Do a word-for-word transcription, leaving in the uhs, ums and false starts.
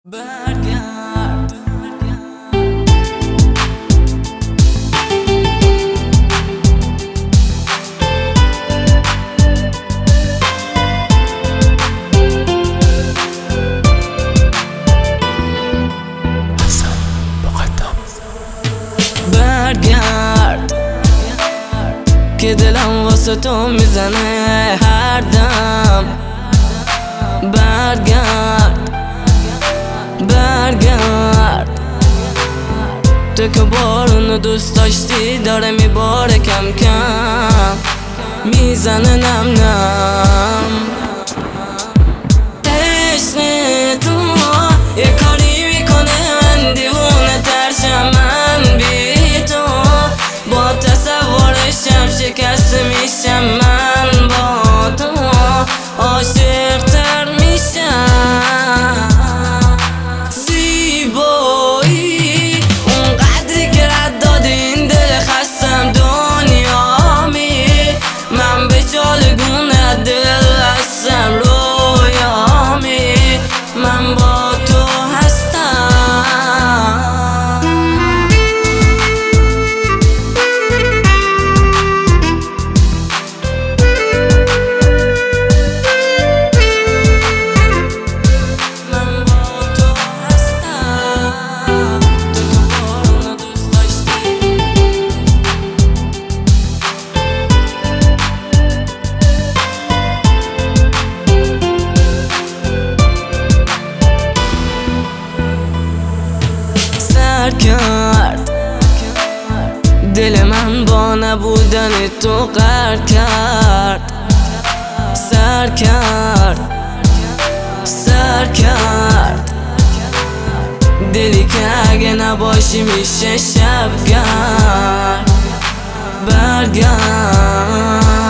برگرد برگرد که دلم واسه تو میزنه هر دم. برگرد برگرد تو که بارونو دوست داشتی داره میباره کم کم میزنه نم نم. عشق تو یه کاری میکنه من دیوونه ترشم، من بی تو با تصورشم شکست میشم، من با تو عاشق تر میشم. زیبایی اونقدری که رد دادی این دل خستم دنیامی، من به چالگونه دل هستم رویامی، من با تو هستم. کرد دل من با نبودن تو قهر کرد، سر کرد سر کرد دلی که اگه نباشی میشه شبگرد. برگرد